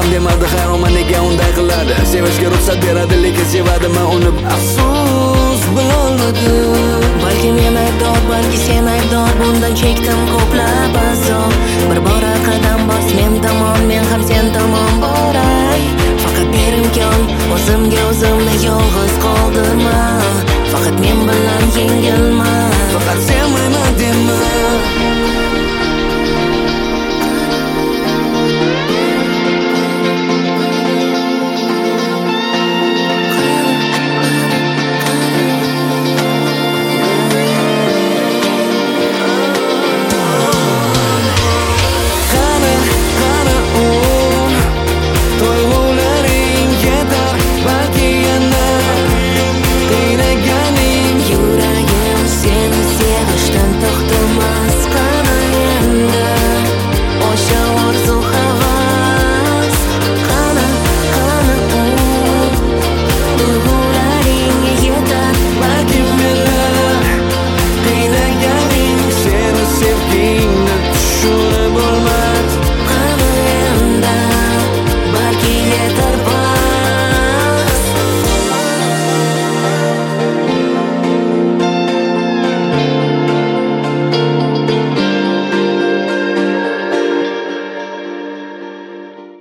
ham demadi hayronman nega unday qiladi. Sevishga ruxsat beradi lekin sevadiman uni afsus bilolmadim. Balki men aybdor, balki sen aybdor, bundan chekdim ko'plab azob. Bir bora qadam bos men tomon, men ham sen tomon boray. Faqat bir imkon, o'zimga o'zimni yolg'iz qoldirma. Faqat men bilan yengilma. Faqat sevmayman dema.